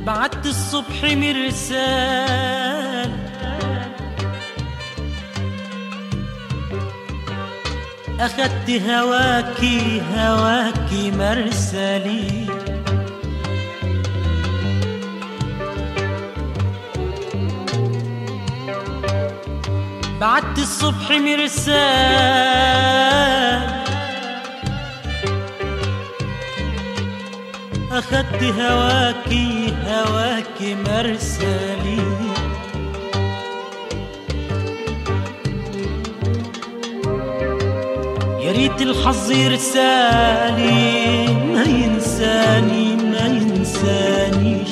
بعت الصبح مرسال أخدت هواكي هواكي مرسالي، بعت الصبح مرسال أخدت هواكي هواكي مرسالي، يا ريت الحظ يرسالي ما ينساني ما ينسانيش،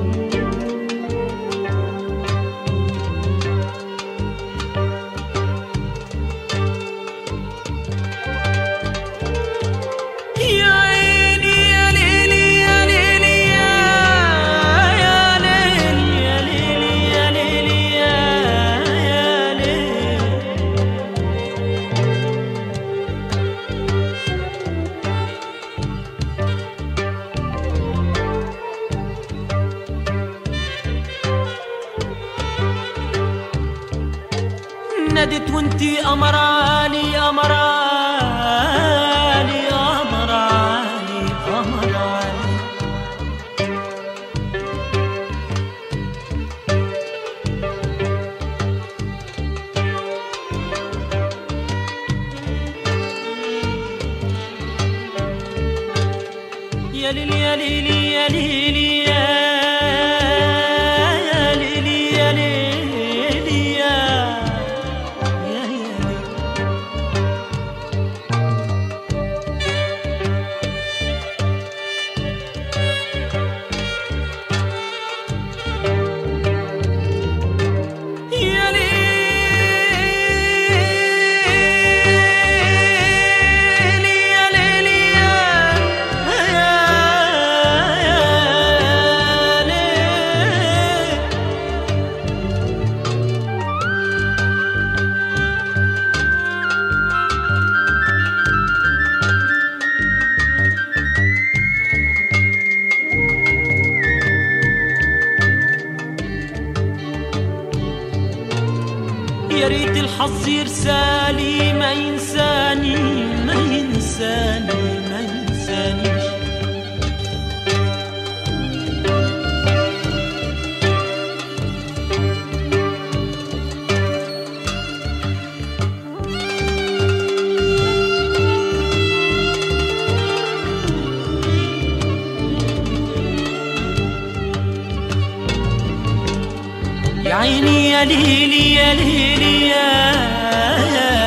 نادت وانتي قمر عالي قمر عالي قمر عالي قمر عالي، يا ليلي يا ليلي يا ليلي يا ليلي يا ليلي يا ريت الحظ يرسالي ما ينساني ما ينساني ما ينسانيش، يا عيني يا ليلي يا ليلي يا